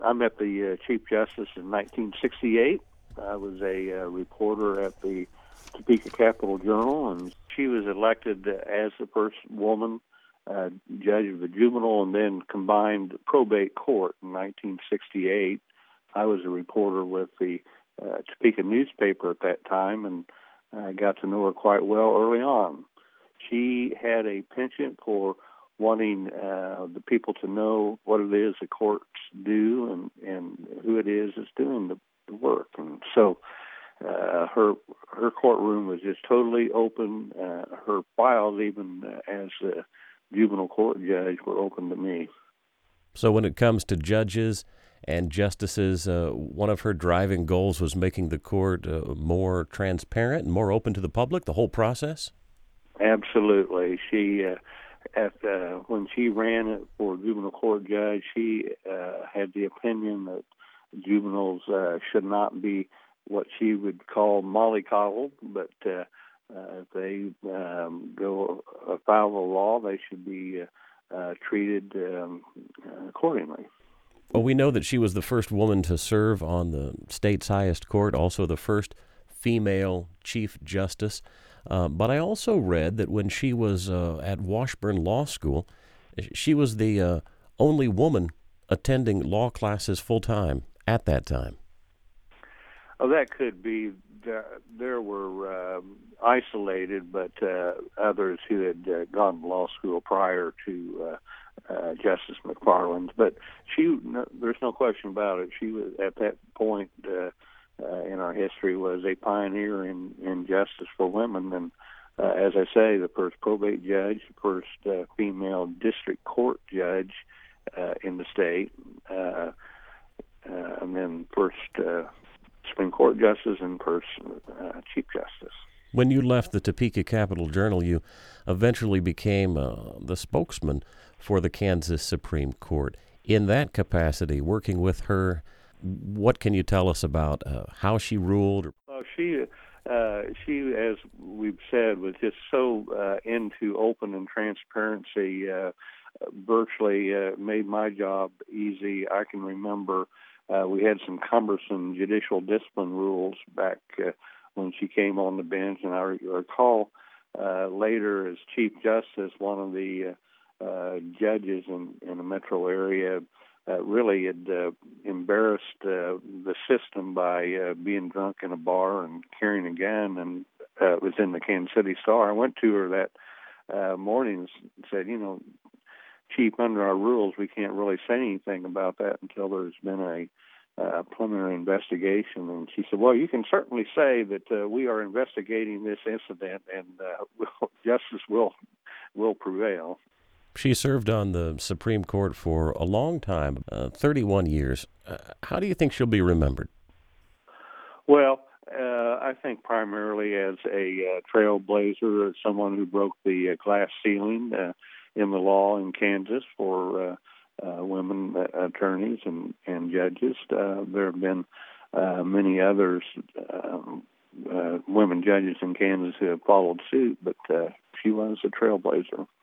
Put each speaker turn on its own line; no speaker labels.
I met the Chief Justice in 1968. I was a reporter at the Topeka Capital Journal, and she was elected as the first woman judge of the juvenile and then combined probate court in 1968. I was a reporter with the Topeka newspaper at that time, and I got to know her quite well early on. She had a penchant for wanting the people to know what it is the courts do and who it is that's doing the work. And so her courtroom was just totally open. Her files, even as a juvenile court judge, were open to me.
So when it comes to judges and justices, one of her driving goals was making the court more transparent and more open to the public, the whole process?
Absolutely. She when she ran for juvenile court judge, she had the opinion that juveniles should not be what she would call mollycoddled, but if they go afoul of the law, they should be treated accordingly.
Well, we know that she was the first woman to serve on the state's highest court, also the first female Chief Justice. But I also read that when she was at Washburn Law School, she was the only woman attending law classes full-time at that time.
Oh, that could be. There were isolated, but others who had gone to law school prior to Justice McFarland. But there's no question about it. She was, at that point in our history, was a pioneer in justice for women. And as I say, the first probate judge, the first female district court judge in the state, and then first Supreme Court justice and first Chief Justice.
When you left the Topeka Capital Journal, you eventually became the spokesman for the Kansas Supreme Court. In that capacity, working with her, what can you tell us about how she ruled?
She, as we've said, was just so into open and transparency, virtually made my job easy. I can remember we had some cumbersome judicial discipline rules back when she came on the bench, and I recall later as Chief Justice, one of the judges in the metro area really had embarrassed the system by being drunk in a bar and carrying a gun, and it was in the Kansas City Star. I went to her that morning and said, Chief, under our rules, we can't really say anything about that until there's been a preliminary investigation. And she said, well, you can certainly say that we are investigating this incident and justice will prevail.
She served on the Supreme Court for a long time, 31 years. How do you think she'll be remembered?
Well, I think primarily as a trailblazer, as someone who broke the glass ceiling in the law in Kansas for women attorneys and judges. There have been many others, women judges in Kansas who have followed suit, but she was a trailblazer.